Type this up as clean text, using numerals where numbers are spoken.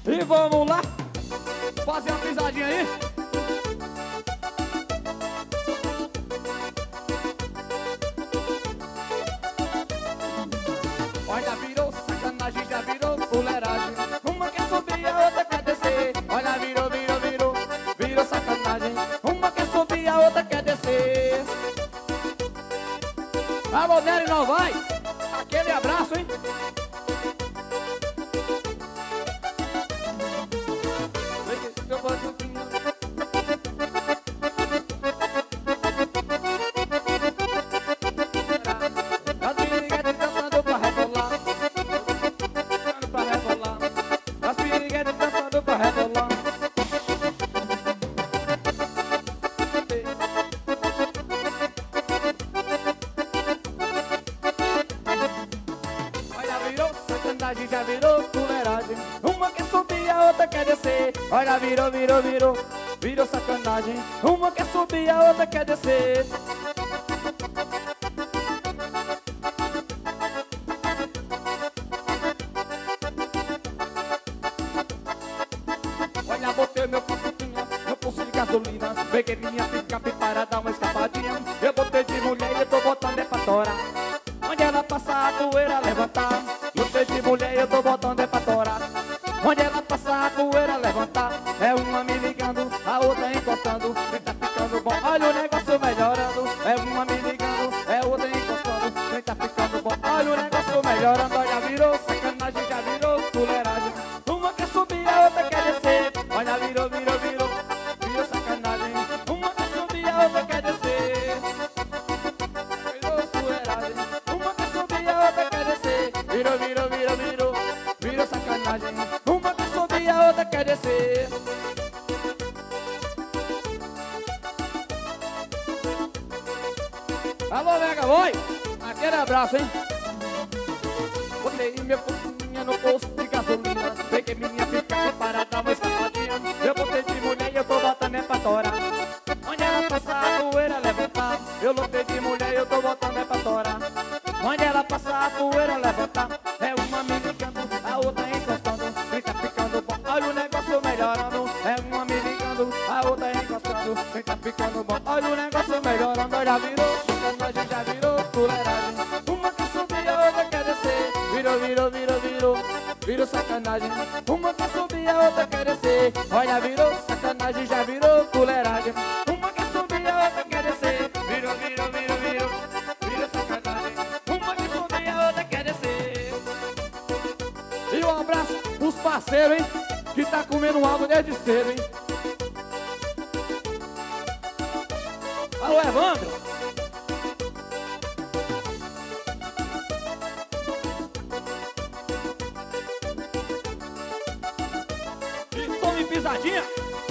E vamos lá, fazer uma pisadinha aí. Olha, virou sacanagem, já virou fuleiragem. Uma quer subir, a outra quer descer. Olha, virou sacanagem. Uma quer subir, a outra quer descer. Alô, Nery, não vai? Aquele abraço, hein? As piriguetes dançando pra rebolar. Pra rebolar. As piriguetes dançando pra rebolar. Olha, virou sacanagem, já virou fuleiragem. Uma quer subir, a outra quer descer. Olha, virou sacanagem. Uma quer subir, a outra quer descer. Olha, botei meu poço de gasolina. Peguei minha picape para dar uma escapadinha. Eu botei de mulher e eu tô botando é pra torar. Onde ela passar, a poeira levantar. Botei de mulher e eu tô botando é pra torar. Onde ela passar, a poeira levantar. É uma me ligando, a outra encostando. Vem tá ficando bom, olha o negócio melhorando. É uma me ligando, é outra encostando. Vem tá ficando bom, olha o negócio melhorando. Olha, virou sacanagem, já virou fuleiragem. Uma quer subir, a outra quer descer. Olha, virou sacanagem. Uma quer subir, a outra quer descer. Virou fuleiragem. Uma quer subir, a outra quer descer. Virou sacanagem. Uma quer subir, a outra quer descer. Alô, Mega Boy, aquele abraço, hein? Botei minha focinha no posto de gasolina. Peguei minha picape para dar uma escapadinha. Eu botei de mulher e eu tô botando é pra torar. Onde ela passar, a poeira levantar. Eu lotei de mulher e eu tô botando é pra torar. Onde ela passar, a poeira levantar. É uma me ligando, a outra encostando. Vem tá ficando bom, olha o negócio melhorando. É uma me ligando, a outra encostando. Vem tá ficando bom, olha o negócio melhorando. Já virou sacanagem, já virou fuleiragem. Uma quer subir, a outra quer descer. Virou sacanagem. Uma quer subir, a outra quer descer. Olha, virou sacanagem, já virou fuleiragem. Uma quer subir, a outra quer descer. Virou sacanagem. Uma quer subir, a outra quer descer. E um abraço pros parceiros, hein? Que tá comendo algo desde cedo, hein? Alô, Evandro. E tome pisadinha.